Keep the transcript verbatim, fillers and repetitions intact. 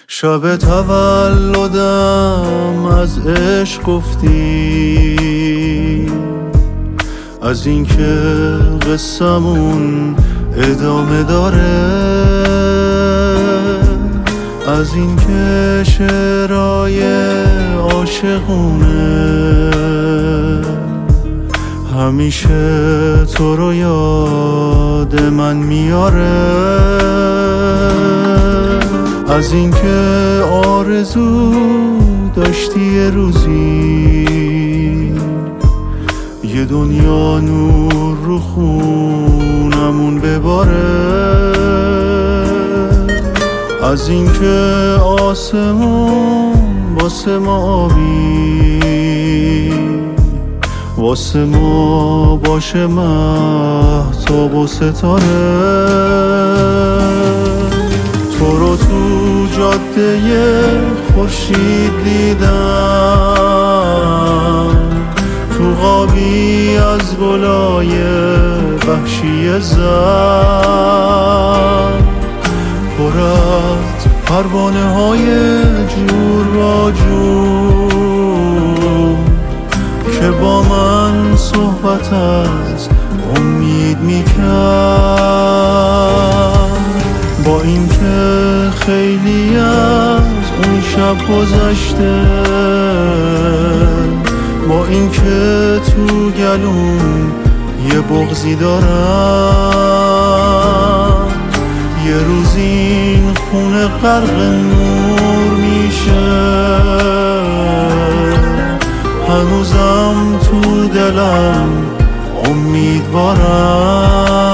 شب تولدم از عشق گفتی، از اینکه قصمون ادامه داره، از اینکه شعرهای عاشقونه همیشه تو رو یاد من میاره، از اینکه آرزو داشتی یه روزی یه دنیا نور رو خونمون بباره، از اینکه آسمون واسه ما آبی واسه ما باشه مهتاب و ستاره. تو رو تو جاده خورشید دیدم، تو غابی از گلای وحشی زد، پر از پروانه های جور و جور که با من صحبت از امید میکرد. با اینکه خیلی از اون شب گذشته، با اینکه تو گلوم یه بغضی دارم، یه روز این خونه غرق نور میشه، هنوزم تو دلم امیدوارم.